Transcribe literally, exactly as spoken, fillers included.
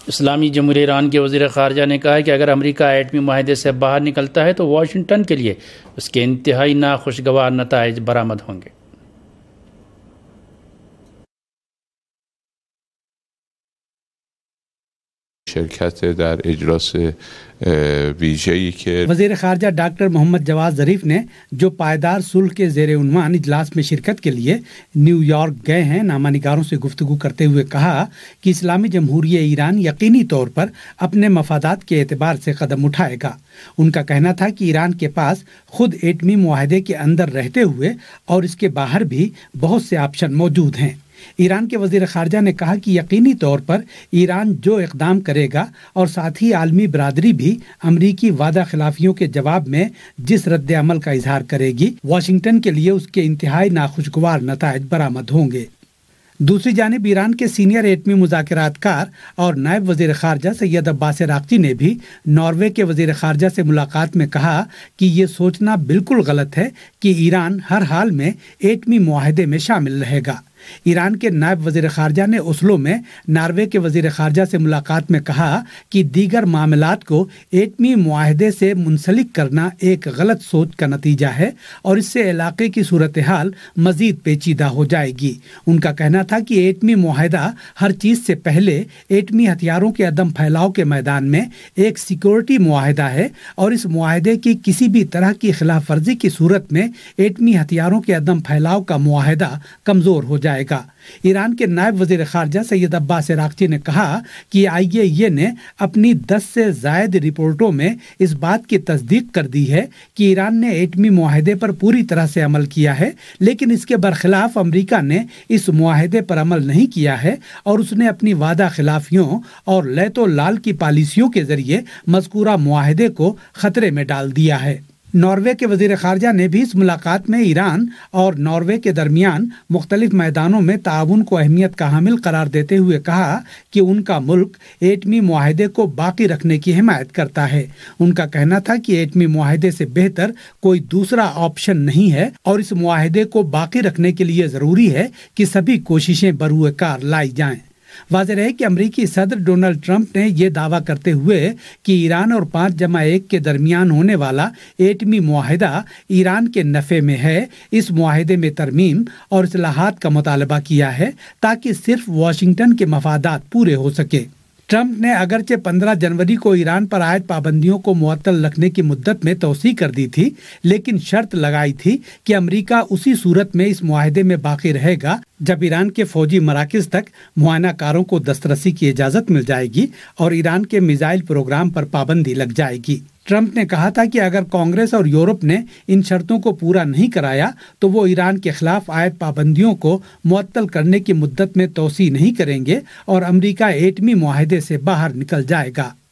اسلامی جمہوریہ ایران کے وزیر خارجہ نے کہا ہے کہ اگر امریکہ ایٹمی معاہدے سے باہر نکلتا ہے تو واشنگٹن کے لیے اس کے انتہائی ناخوشگوار نتائج برآمد ہوں گے۔ شرکت در اجلاس ویژه‌ای که وزیر خارجہ ڈاکٹر محمد جواد ظریف نے جو پائیدار صلح کے زیر عنوان اجلاس میں شرکت کے لیے نیو یارک گئے ہیں، نامہ نگاروں سے گفتگو کرتے ہوئے کہا کہ اسلامی جمہوریہ ایران یقینی طور پر اپنے مفادات کے اعتبار سے قدم اٹھائے گا۔ ان کا کہنا تھا کہ ایران کے پاس خود ایٹمی معاہدے کے اندر رہتے ہوئے اور اس کے باہر بھی بہت سے آپشن موجود ہیں۔ ایران کے وزیر خارجہ نے کہا کہ یقینی طور پر ایران جو اقدام کرے گا اور ساتھ ہی عالمی برادری بھی امریکی وعدہ خلافیوں کے جواب میں جس رد عمل کا اظہار کرے گی، واشنگٹن کے لیے اس کے انتہائی ناخوشگوار نتائج برآمد ہوں گے۔ دوسری جانب ایران کے سینئر ایٹمی مذاکرات کار اور نائب وزیر خارجہ سید عباس عراقچی نے بھی ناروے کے وزیر خارجہ سے ملاقات میں کہا کہ یہ سوچنا بالکل غلط ہے کہ ایران ہر حال میں ایٹمی معاہدے میں شامل رہے گا۔ ایران کے نائب وزیر خارجہ نے اوسلو میں ناروے کے وزیر خارجہ سے ملاقات میں کہا کہ دیگر معاملات کو ایٹمی معاہدے سے منسلک کرنا ایک غلط سوچ کا نتیجہ ہے اور اس سے علاقے کی صورتحال مزید پیچیدہ ہو جائے گی۔ ان کا کہنا تھا کہ ایٹمی معاہدہ ہر چیز سے پہلے ایٹمی ہتھیاروں کے عدم پھیلاؤ کے میدان میں ایک سیکورٹی معاہدہ ہے اور اس معاہدے کی کسی بھی طرح کی خلاف ورزی کی صورت میں ایٹمی ہتھیاروں کے عدم پھیلاؤ کا معاہدہ کمزور ہو جائے گا۔ ایران کے نائب وزیر خارجہ سید عباس عراقچی نے کہا کہ آئی اے ای نے اپنی دس سے زائد رپورٹوں میں اس بات کی تصدیق کر دی ہے کہ ایران نے ایٹمی معاہدے پر پوری طرح سے عمل کیا ہے، لیکن اس کے برخلاف امریکہ نے اس معاہدے پر عمل نہیں کیا ہے اور اس نے اپنی وعدہ خلافیوں اور لیت و لال کی پالیسیوں کے ذریعے مذکورہ معاہدے کو خطرے میں ڈال دیا ہے۔ ناروے کے وزیر خارجہ نے بھی اس ملاقات میں ایران اور ناروے کے درمیان مختلف میدانوں میں تعاون کو اہمیت کا حامل قرار دیتے ہوئے کہا کہ ان کا ملک ایٹمی معاہدے کو باقی رکھنے کی حمایت کرتا ہے۔ ان کا کہنا تھا کہ ایٹمی معاہدے سے بہتر کوئی دوسرا آپشن نہیں ہے اور اس معاہدے کو باقی رکھنے کے لیے ضروری ہے کہ سبھی کوششیں بروئے کار لائی جائیں۔ واضح ہے کہ امریکی صدر ڈونلڈ ٹرمپ نے یہ دعویٰ کرتے ہوئے کہ ایران اور پانچ جمع ایک کے درمیان ہونے والا ایٹمی معاہدہ ایران کے نفع میں ہے، اس معاہدے میں ترمیم اور اصلاحات کا مطالبہ کیا ہے تاکہ صرف واشنگٹن کے مفادات پورے ہو سکے۔ ٹرمپ نے اگرچہ پندرہ جنوری کو ایران پر عائد پابندیوں کو معطل رکھنے کی مدت میں توسیع کر دی تھی، لیکن شرط لگائی تھی کہ امریکہ اسی صورت میں اس معاہدے میں باقی رہے گا جب ایران کے فوجی مراکز تک معائنہ کاروں کو دسترسی کی اجازت مل جائے گی اور ایران کے میزائل پروگرام پر پابندی لگ جائے گی۔ ٹرمپ نے کہا تھا کہ اگر کانگریس اور یورپ نے ان شرطوں کو پورا نہیں کرایا تو وہ ایران کے خلاف عائد پابندیوں کو معطل کرنے کی مدت میں توسیع نہیں کریں گے اور امریکہ ایٹمی معاہدے سے باہر نکل جائے گا۔